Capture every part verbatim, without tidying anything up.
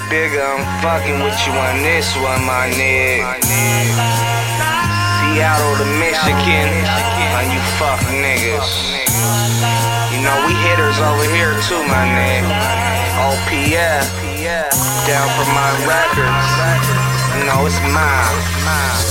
Bigger, I'm fucking with you on this one, my nigga. Seattle to Michigan, on you fuck niggas. You know we hitters over here too, my nigga. O P F, down for my records. You know it's mine.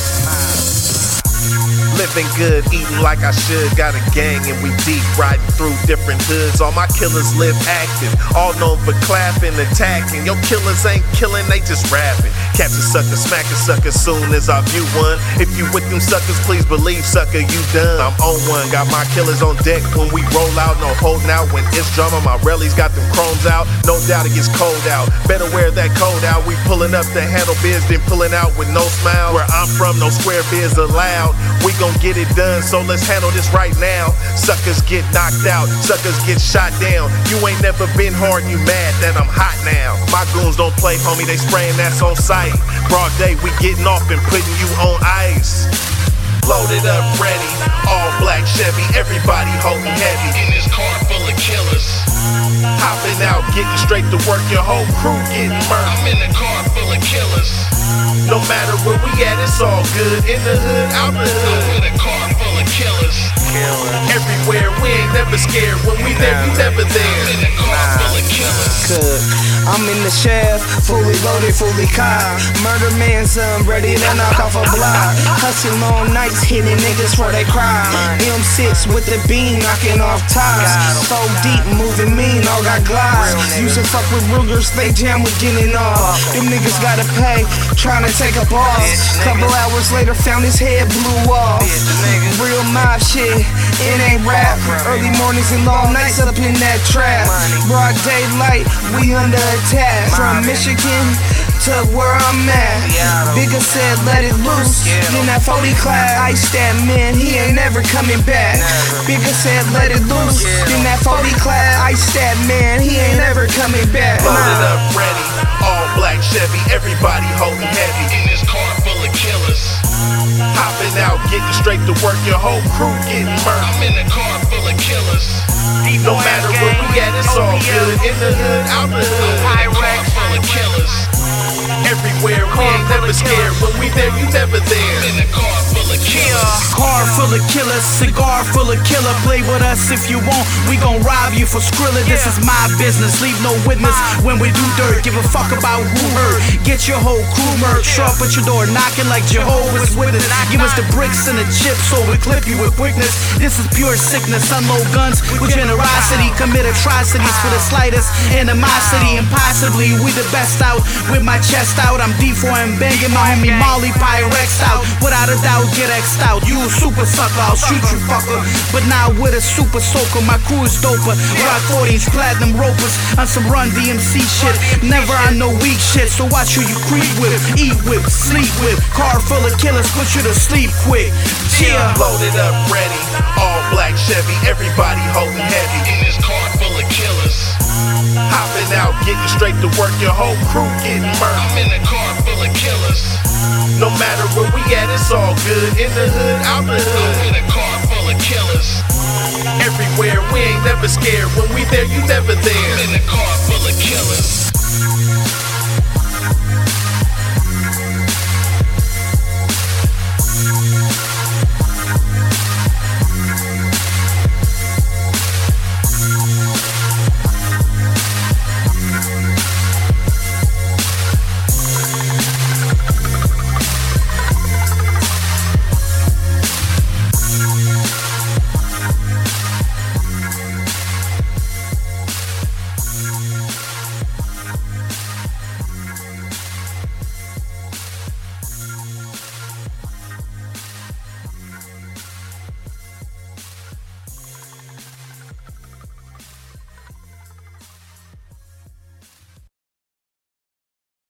Living good, eating like I should. Got a gang and we deep, riding through different hoods. All my killers live active, all known for clapping, attacking. Your killers ain't killing, they just rapping. Catch a sucker, smack a sucker soon as I view one. If you with them suckers, please believe, sucker, you done. I'm on one, got my killers on deck when we roll out. No holding out when it's drama, my rellies got them chromes out. No doubt it gets cold out, better wear that coat out. We pulling up to handle biz, then pulling out with no smile. Where I'm from, no square biz allowed. We gon' get it done, so let's handle this right now. Suckers get knocked out, suckers get shot down. You ain't never been hard, you mad that I'm hot now. My goons don't play, homie, they spraying that's on sight. Broad day, we getting off and putting you on ice. Loaded up, ready, all black Chevy, everybody holding heavy. In this car full of killers. Hopping out, getting straight to work, your whole crew getting murdered. I'm in the car full of killers. No matter where we at, it's all good. In the hood, out the hood. I'm in a car full of killers. Everywhere, we ain't never scared. When we there, we never there. I'm in a car full of killers. Good. I'm in the shaft, fully loaded, fully cocked. Murder man, son, ready to knock off a block. Hustling all nights, hitting niggas for they crime. M six with the beam, knocking off tops. So deep, moving mean, all got glass. Used to fuck with Rugers, they jam with getting off. Them niggas gotta pay, trying to take a boss. Couple hours later, found his head blew off. Real mob shit, it ain't rap. Early mornings and long nights up in that trap. Broad daylight, we under attack. From Michigan to where I'm at. Bigger said let it loose. Then that forty class iced that man, he ain't never coming back. Bigger said let it loose. Then that forty class iced that man, he ain't never coming back. Loaded up, ready, all black Chevy, everybody holding heavy. In this car full of killers. Hopping out, getting straight to work, your whole crew getting murdered. I'm in a car full of killers. No matter where we at, it's all good. In the hood, out the hood. I'm in a car full of killers. Everywhere, we ain't never scared. When we there, you never there. I'm in a car full of killers. Car full of killers, cigar full of killer. Play with us if you want, we gon' rob you for Skrilla. This is my business, leave no witness when we do dirt. Give a fuck about who hurt. Get your whole crew merch. Show up at your door knocking like Jehovah's Witness. Give us the bricks and the chips so we clip you with quickness. This is pure sickness, unload guns with generosity. Commit atrocities for the slightest animosity. And possibly we the best out with my chest out. I'm D four and banging my homie Molly Pyrex out. Without a doubt, get X'd out. You a super sucker, I'll shoot you fucker. But now with a super soaker, my crew is doper. Rock forties, platinum ropers on some Run D M C shit. Never on no weak shit, so watch who you creep with, eat with, sleep with. Car full of killers, put you to sleep quick. Cheer. Loaded up, ready, all black Chevy, everybody holding heavy. In this car full of killers. Hopping out, getting straight to work, your whole crew getting murdered. I'm in a car full of killers. No matter where we at, it's all good. In the hood, out the hood. I'm in a car full of killers. Everywhere, we ain't never scared. When we there, you never there. I'm in a car full of killers.